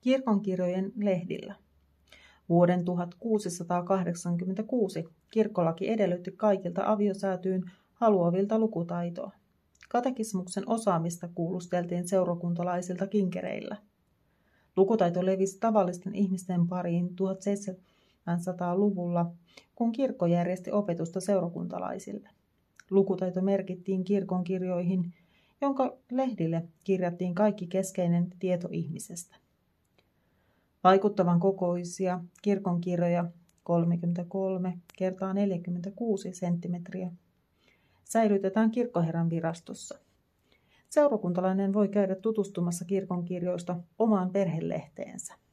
Kirkonkirjojen lehdillä. Vuoden 1686 kirkkolaki edellytti kaikilta aviosäätyyn haluavilta lukutaitoa. Katekismuksen osaamista kuulusteltiin seurakuntalaisilta kinkereillä. Lukutaito levisi tavallisten ihmisten pariin 1700-luvulla, kun kirkko järjesti opetusta seurakuntalaisille. Lukutaito merkittiin kirkonkirjoihin, jonka lehdille kirjattiin kaikki keskeinen tieto ihmisestä. Vaikuttavan kokoisia kirkonkirjoja 33 x 46 senttimetriä säilytetään kirkkoherran virastossa. Seurakuntalainen voi käydä tutustumassa kirkonkirjoista omaan perhelehteensä.